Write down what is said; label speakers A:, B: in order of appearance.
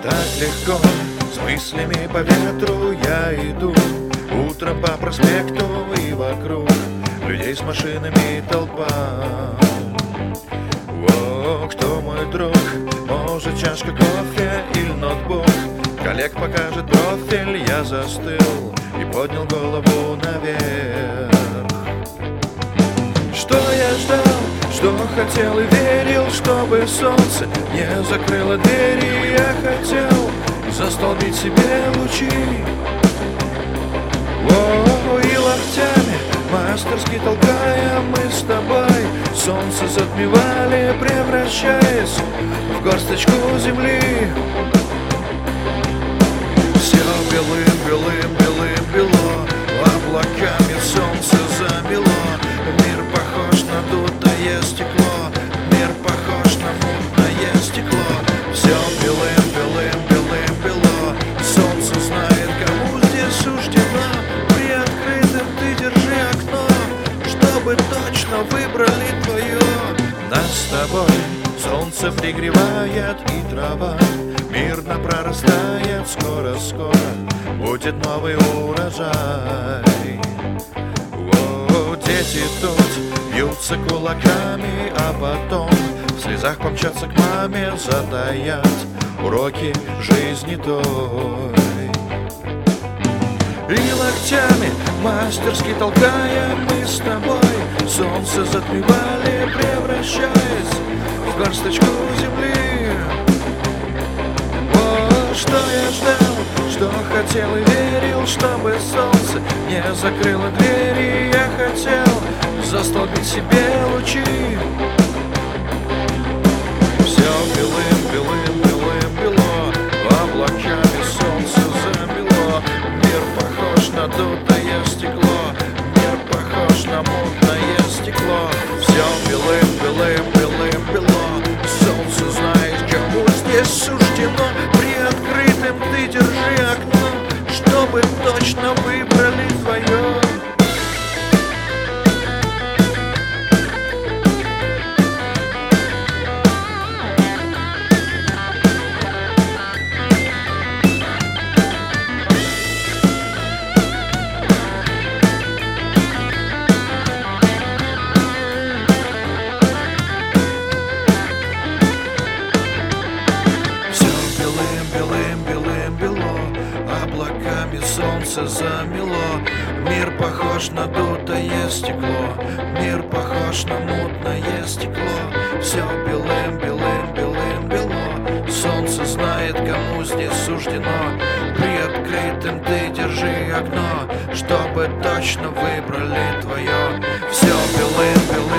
A: Так легко, с мыслями по ветру я иду. Утром по проспекту и вокруг людей с машинами толпа. О, кто мой друг? Может, чашка кофе или ноутбук? Коллег покажет профиль, я застыл и поднял голову наверх. Что я ждал, что хотел и верил, чтобы солнце не закрыло двери. Я хотел застолбить себе лучи, и локтями мастерски толкая мы с тобой солнце затмевали, превращаясь в горсточку земли. Все белым, белым, белым, бело, облаками солнце замело. Мир похож на дутое стекло, мир похож на мутное стекло. Все белым, белым, белым, бело, солнце знает, кому здесь суждено. Приоткрытым ты держи окно, чтобы точно выбрали твое. Нас с тобой солнце пригревает и трава мирно прорастает, скоро-скоро будет новый урожай. Дети тут бьются кулаками, а потом в слезах помчатся к маме, затаят уроки жизни той. И локтями мастерски толкая мы с тобой солнце затмевали, превращаясь в горсточку земли. Что я ждал, что хотел и верил, чтобы солнце не закрыло двери. Я хотел застолбить себе лучи. Все белым, белым, белым, бело, облаками солнце замело. Мир похож на дутое стекло, мир похож на мутное стекло. Все белым, белым, белым, бело, солнце знает, кому здесь суждено. Приоткрытым ты держи окно, чтобы точно выбрали твое. Облаками солнце замело. Мир похож на дутое стекло, мир похож на мутное стекло. Все белым, белым, белым, бело, солнце знает, кому здесь суждено. Приоткрытым ты держи окно, чтобы точно выбрали твое. Все белым, белым.